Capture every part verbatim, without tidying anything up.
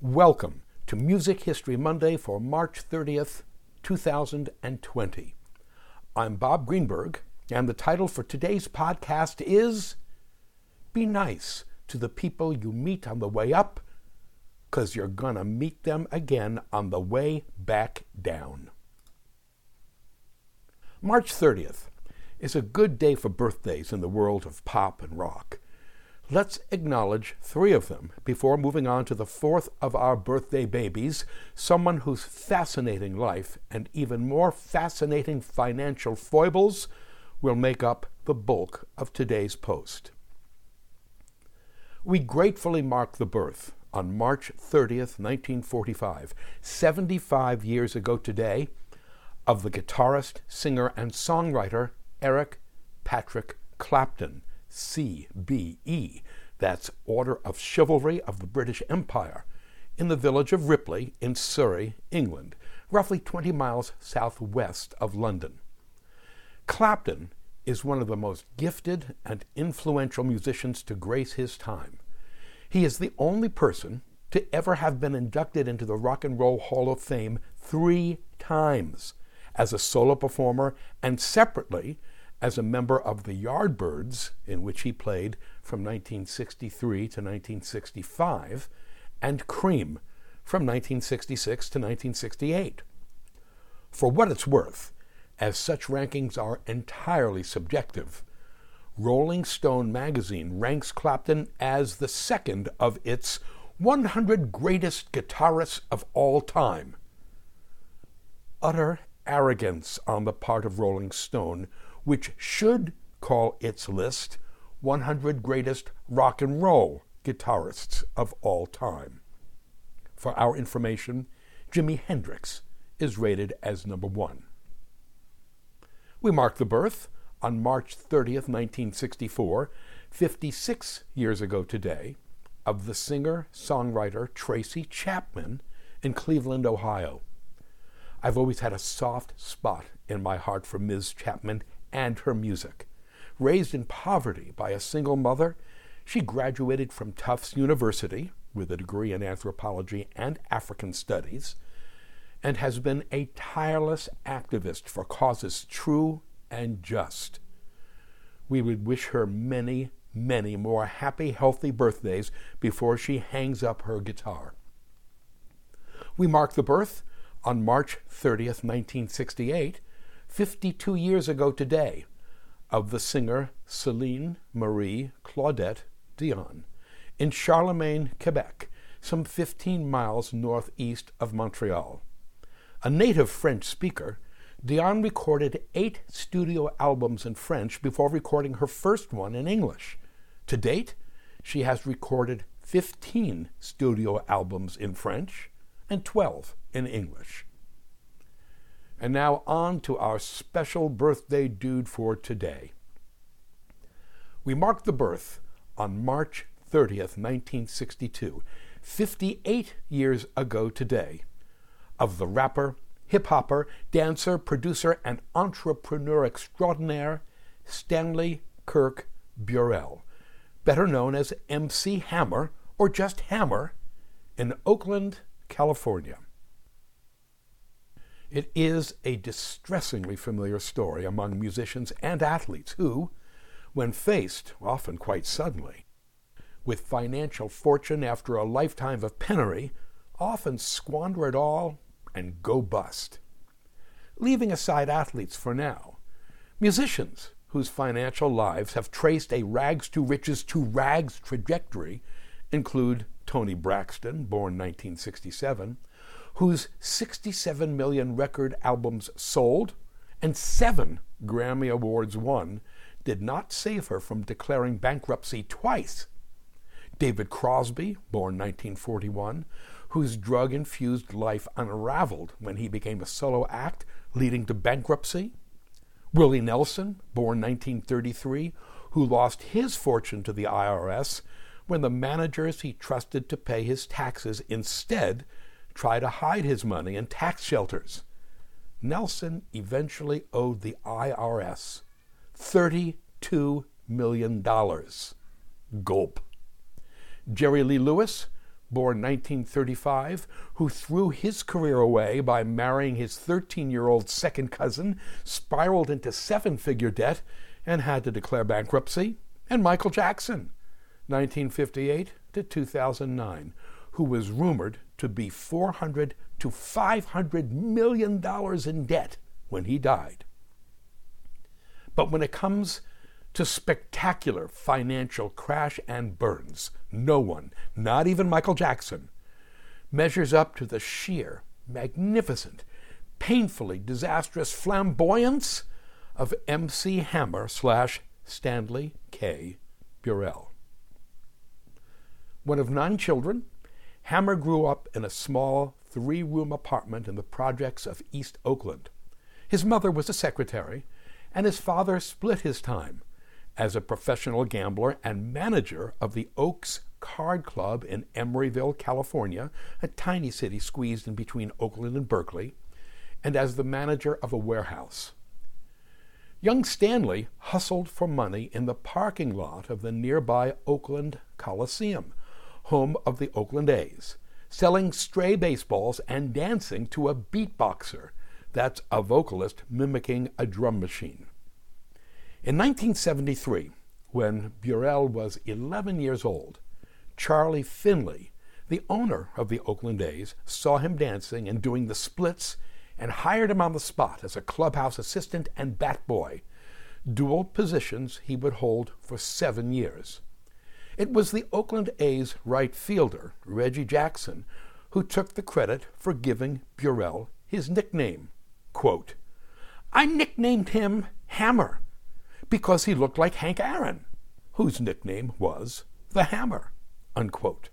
Welcome to Music History Monday for March thirtieth, two thousand twenty. I'm Bob Greenberg, and the title for today's podcast is Be Nice to the People You Meet on the Way Up, 'cause you're gonna meet them again on the way back down. March thirtieth is a good day for birthdays in the world of pop and rock. Let's acknowledge three of them before moving on to the fourth of our birthday babies, someone whose fascinating life and even more fascinating financial foibles will make up the bulk of today's post. We gratefully mark the birth on March thirtieth, nineteen forty-five, seventy-five years ago today, of the guitarist, singer, and songwriter Eric Patrick Clapton, C B E, that's Order of Chivalry of the British Empire, in the village of Ripley in Surrey, England, roughly twenty miles southwest of London. Clapton is one of the most gifted and influential musicians to grace his time. He is the only person to ever have been inducted into the Rock and Roll Hall of Fame three times, as a solo performer and separately as a member of the Yardbirds, in which he played from nineteen sixty-three to nineteen sixty-five, and Cream from nineteen sixty-six to nineteen sixty-eight. For what it's worth, as such rankings are entirely subjective, Rolling Stone magazine ranks Clapton as the second of its one hundred greatest guitarists of all time. Utter arrogance on the part of Rolling Stone, which should call its list one hundred greatest rock and roll guitarists of all time. For our information, Jimi Hendrix is rated as number one. We mark the birth on March thirtieth, nineteen sixty-four, fifty-six years ago today, of the singer-songwriter Tracy Chapman in Cleveland, Ohio. I've always had a soft spot in my heart for Miz Chapman and her music. Raised in poverty by a single mother, she graduated from Tufts University with a degree in anthropology and African studies, and has been a tireless activist for causes true and just. We would wish her many, many more happy, healthy birthdays before she hangs up her guitar. We mark the birth on March thirtieth, nineteen sixty-eight, fifty-two years ago today, of the singer Celine Marie Claudette Dion in Charlemagne, Quebec, some fifteen miles northeast of Montreal. A native French speaker, Dion recorded eight studio albums in French before recording her first one in English. To date, she has recorded fifteen studio albums in French and twelve in English. And now on to our special birthday dude for today. We mark the birth on March thirtieth, nineteen sixty-two, fifty-eight years ago today, of the rapper, hip-hopper, dancer, producer, and entrepreneur extraordinaire Stanley Kirk Burrell, better known as M C Hammer or just Hammer, in Oakland, California. It is a distressingly familiar story among musicians and athletes who, when faced, often quite suddenly, with financial fortune after a lifetime of penury, often squander it all and go bust. Leaving aside athletes for now, musicians whose financial lives have traced a rags to riches to rags trajectory include Toni Braxton, born nineteen sixty-seven, whose sixty-seven million record albums sold and seven Grammy Awards won did not save her from declaring bankruptcy twice. David Crosby, born nineteen forty-one, whose drug-infused life unraveled when he became a solo act, leading to bankruptcy. Willie Nelson, born nineteen thirty-three, who lost his fortune to the I R S when the managers he trusted to pay his taxes instead try to hide his money in tax shelters. Nelson eventually owed the I R S thirty-two million dollars. Gulp. Jerry Lee Lewis, born nineteen thirty-five, who threw his career away by marrying his thirteen-year-old second cousin, spiraled into seven-figure debt, and had to declare bankruptcy, and Michael Jackson, nineteen fifty-eight to two thousand nine, who was rumored to be four hundred to five hundred million dollars in debt when he died. But when it comes to spectacular financial crash and burns, no one, not even Michael Jackson, measures up to the sheer, magnificent, painfully disastrous flamboyance of M C Hammer slash Stanley K. Burrell. One of nine children, Hammer grew up in a small three-room apartment in the projects of East Oakland. His mother was a secretary, and his father split his time as a professional gambler and manager of the Oaks Card Club in Emeryville, California, a tiny city squeezed in between Oakland and Berkeley, and as the manager of a warehouse. Young Stanley hustled for money in the parking lot of the nearby Oakland Coliseum, home of the Oakland A's, selling stray baseballs and dancing to a beatboxer, that's a vocalist mimicking a drum machine. In nineteen seventy-three, when Burrell was eleven years old, Charlie Finley, the owner of the Oakland A's, saw him dancing and doing the splits and hired him on the spot as a clubhouse assistant and bat boy, dual positions he would hold for seven years. It was the Oakland A's right fielder, Reggie Jackson, who took the credit for giving Burrell his nickname. Quote, "I nicknamed him Hammer because he looked like Hank Aaron, whose nickname was the Hammer," unquote.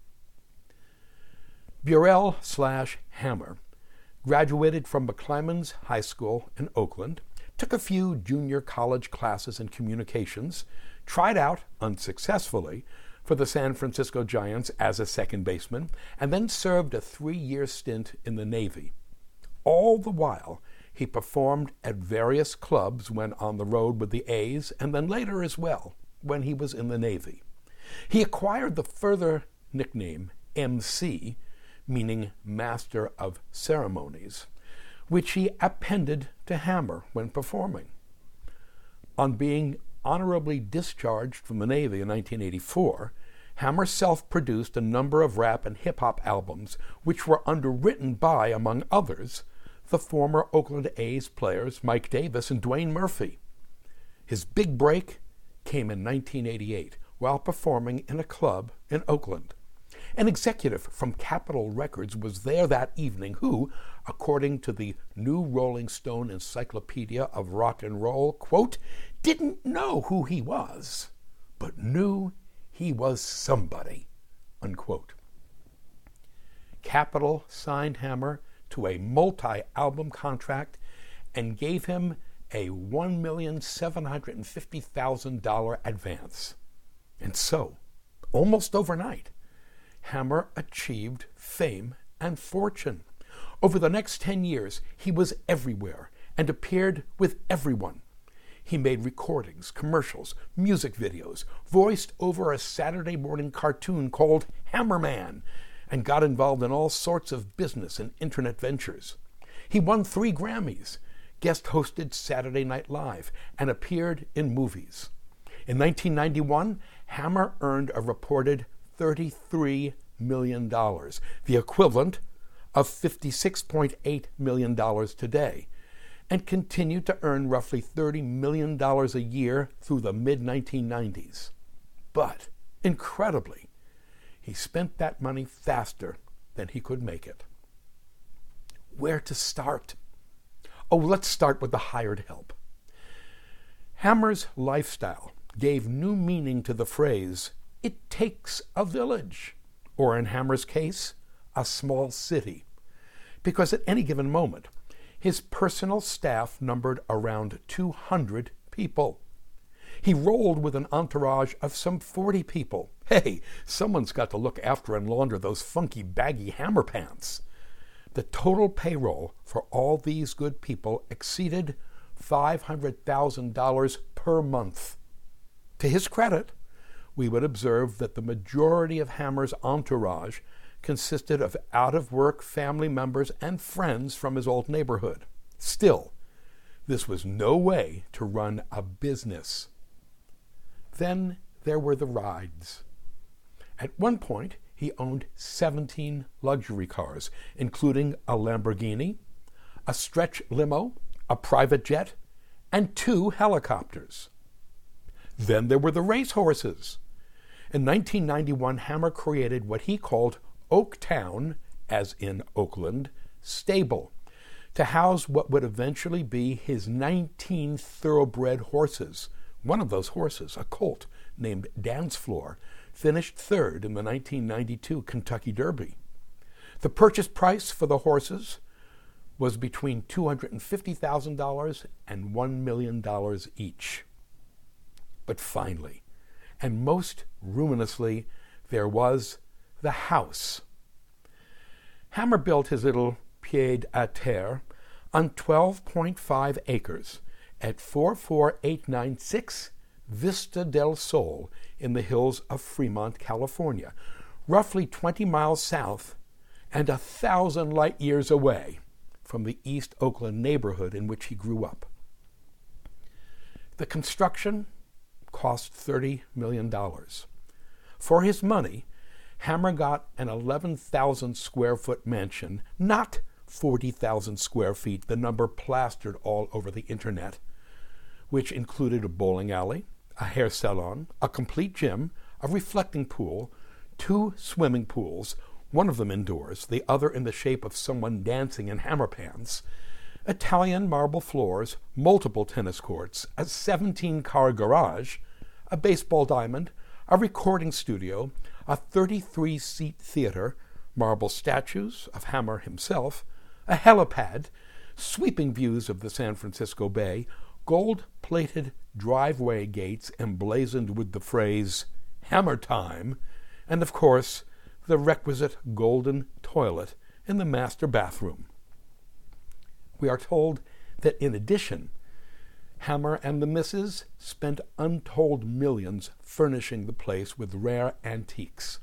Burrell slash Hammer graduated from McClymonds High School in Oakland, took a few junior college classes in communications, tried out unsuccessfully for the San Francisco Giants as a second baseman, and then served a three-year stint in the Navy. All the while, he performed at various clubs when on the road with the A's, and then later as well, when he was in the Navy. He acquired the further nickname M C, meaning Master of Ceremonies, which he appended to Hammer when performing. On being honorably discharged from the Navy in nineteen eighty-four, Hammer self-produced a number of rap and hip-hop albums, which were underwritten by, among others, the former Oakland A's players Mike Davis and Dwayne Murphy. His big break came in nineteen eighty-eight while performing in a club in Oakland. An executive from Capitol Records was there that evening who, according to the New Rolling Stone Encyclopedia of Rock and Roll, quote, didn't know who he was, but knew he was somebody, unquote. Capitol signed Hammer to a multi-album contract and gave him a one million seven hundred fifty thousand dollars advance. And so, almost overnight, Hammer achieved fame and fortune. Over the next ten years, he was everywhere and appeared with everyone. He made recordings, commercials, music videos, voiced over a Saturday morning cartoon called Hammerman, and got involved in all sorts of business and internet ventures. He won three Grammys, guest hosted Saturday Night Live, and appeared in movies. In nineteen ninety-one, Hammer earned a reported thirty-three million dollars, the equivalent of fifty-six point eight million dollars today, and continued to earn roughly thirty million dollars a year through the mid nineteen nineties. But, incredibly, he spent that money faster than he could make it. Where to start? Oh, let's start with the hired help. Hammer's lifestyle gave new meaning to the phrase, "It takes a village," or in Hammer's case, a small city, because at any given moment, his personal staff numbered around two hundred people. He rolled with an entourage of some forty people. Hey, someone's got to look after and launder those funky, baggy Hammer pants. The total payroll for all these good people exceeded five hundred thousand dollars per month. To his credit, we would observe that the majority of Hammer's entourage consisted of out-of-work family members and friends from his old neighborhood. Still, this was no way to run a business. Then there were the rides. At one point, he owned seventeen luxury cars, including a Lamborghini, a stretch limo, a private jet, and two helicopters. Then there were the racehorses. In nineteen ninety-one, Hammer created what he called Oaktown, as in Oakland, Stable, to house what would eventually be his nineteen thoroughbred horses. One of those horses, a colt named Dance Floor, finished third in the nineteen ninety-two Kentucky Derby. The purchase price for the horses was between two hundred fifty thousand dollars and one million dollars each. But finally, and most ruminously, there was the house. Hammer built his little pied-à-terre on twelve point five acres at four four eight nine six Vista del Sol in the hills of Fremont, California, roughly twenty miles south and a thousand light years away from the East Oakland neighborhood in which he grew up. The construction cost thirty million dollars. For his money, Hammer got an eleven thousand square foot mansion, not forty thousand square feet, the number plastered all over the internet, which included a bowling alley, a hair salon, a complete gym, a reflecting pool, two swimming pools, one of them indoors, the other in the shape of someone dancing in hammer pants, Italian marble floors, multiple tennis courts, a seventeen-car garage, a baseball diamond, a recording studio, a thirty-three seat theater, marble statues of Hammer himself, a helipad, sweeping views of the San Francisco Bay, gold-plated driveway gates emblazoned with the phrase, "Hammer Time," and, of course, the requisite golden toilet in the master bathroom. We are told that, in addition, Hammer and the missus spent untold millions furnishing the place with rare antiques.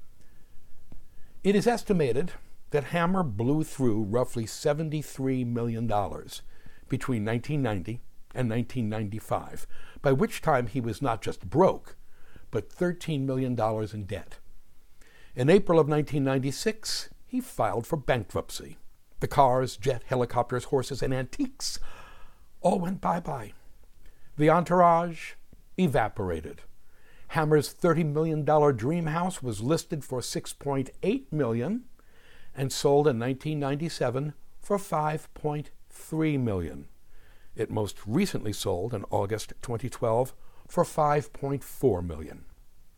It is estimated that Hammer blew through roughly seventy-three million dollars between nineteen ninety and nineteen ninety-five, by which time he was not just broke, but thirteen million dollars in debt. In April of nineteen ninety-six, he filed for bankruptcy. The cars, jet, helicopters, horses, and antiques all went bye-bye. The entourage evaporated. Hammer's thirty million dollars dream house was listed for six point eight million dollars and sold in nineteen ninety-seven for five point three million dollars. It most recently sold in August twenty twelve for five point four million dollars.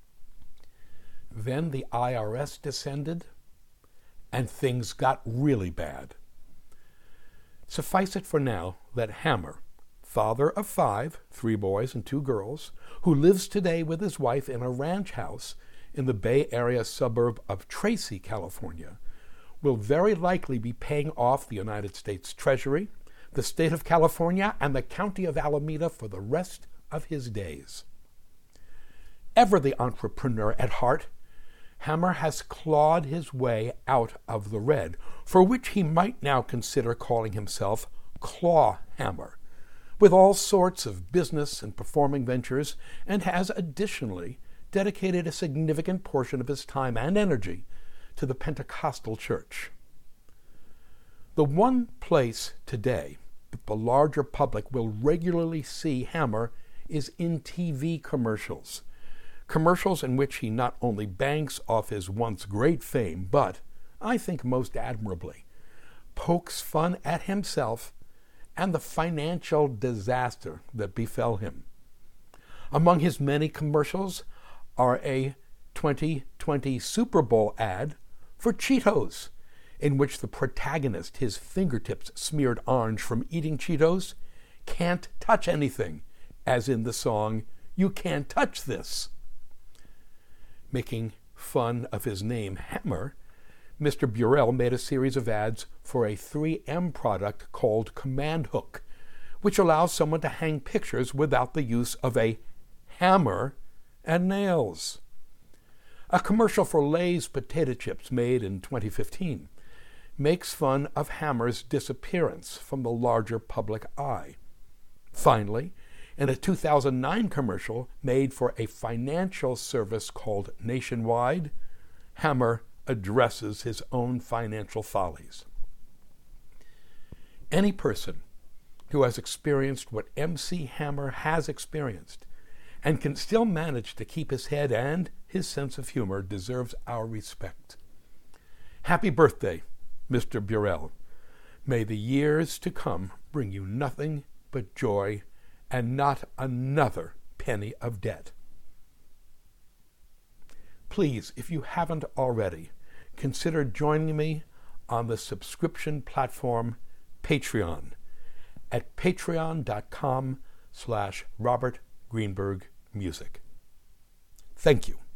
Then the I R S descended, and things got really bad. Suffice it for now that Hammer, father of five, three boys and two girls, who lives today with his wife in a ranch house in the Bay Area suburb of Tracy, California, will very likely be paying off the United States Treasury, the state of California, and the county of Alameda for the rest of his days. Ever the entrepreneur at heart, Hammer has clawed his way out of the red, for which he might now consider calling himself Claw Hammer, with all sorts of business and performing ventures, and has additionally dedicated a significant portion of his time and energy to the Pentecostal Church. The one place today that the larger public will regularly see Hammer is in T V commercials. Commercials in which he not only banks off his once great fame, but, I think most admirably, pokes fun at himself and the financial disaster that befell him. Among his many commercials are a twenty twenty Super Bowl ad for Cheetos, in which the protagonist, his fingertips smeared orange from eating Cheetos, can't touch anything, as in the song, "You Can't Touch This." Making fun of his name, Hammer, Mister Burrell made a series of ads for a three M product called Command Hook, which allows someone to hang pictures without the use of a hammer and nails. A commercial for Lay's potato chips made in twenty fifteen makes fun of Hammer's disappearance from the larger public eye. Finally, in a two thousand nine commercial made for a financial service called Nationwide, Hammer addresses his own financial follies. Any person who has experienced what M C Hammer has experienced and can still manage to keep his head and his sense of humor deserves our respect. Happy birthday, Mister Burrell. May the years to come bring you nothing but joy and not another penny of debt. Please, if you haven't already, consider joining me on the subscription platform Patreon at patreon.com slash Robert Greenberg Music. Thank you.